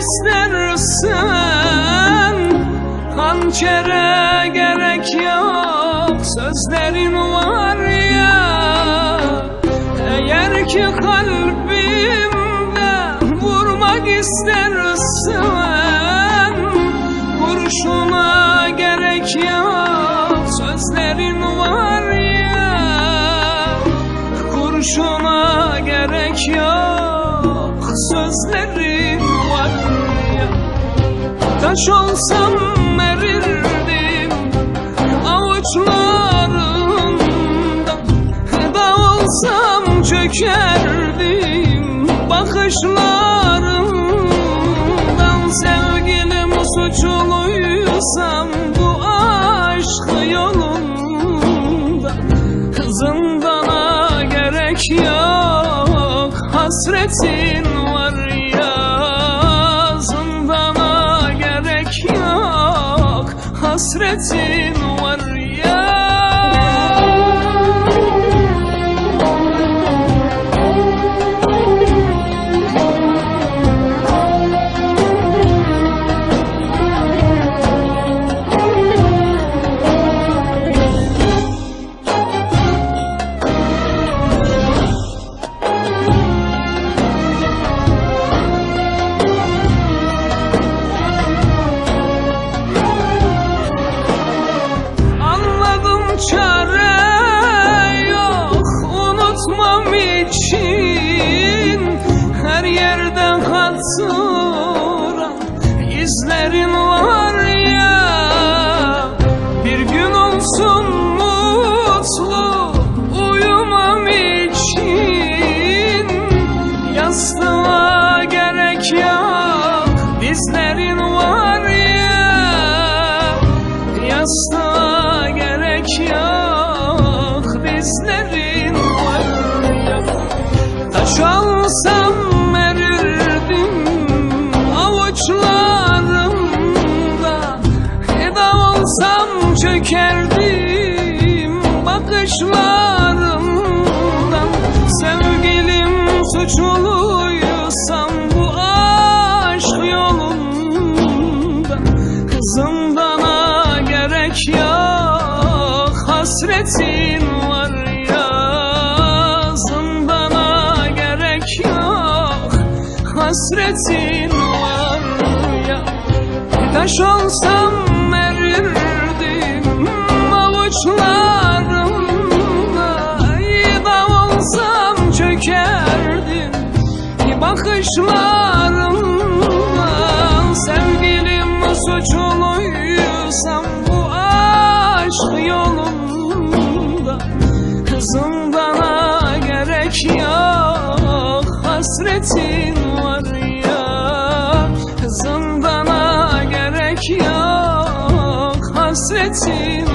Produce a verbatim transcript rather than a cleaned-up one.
istersen hançere gerek yok, sözlerin var ya. Eğer ki kalbimde vurmak istersen kurşuna gerek yok, sözlerin var ya. Kurşuna gerek yok, sözlerin var ya. Taş olsam erirdim avuçlarında, dağ olsam çökerdim bakışlarından. Sevgilim suçluysam bu aşk yolunda, zindana gerek yok, hasretin var ya. Zindana gerek yok, hasretin var ya. Çare yok unutmam için, her yerden hatıran izlerin var ya. Bir gün olsun mutlu uyumam için, yastığa gerek yok, dizlerin var ya. Yastığa gerek yok, dizlerin var ya. Taş alsam erirdim avuçlarımda, dağ olsam çökerdim bakışlarımdan. Sevgilim suçluysam bu aşk yolunda, zindana gerek yok, hasretin var ya. Zindana gerek yok, hasretin var ya. Taş olsam erirdim avuçlarımda, dağ olsam çökerdim bakışlarımdan. Sevgilim suçluysam bu aşk yolunda, zindana gerek yok, hasretin var ya. Zindana gerek yok, hasretin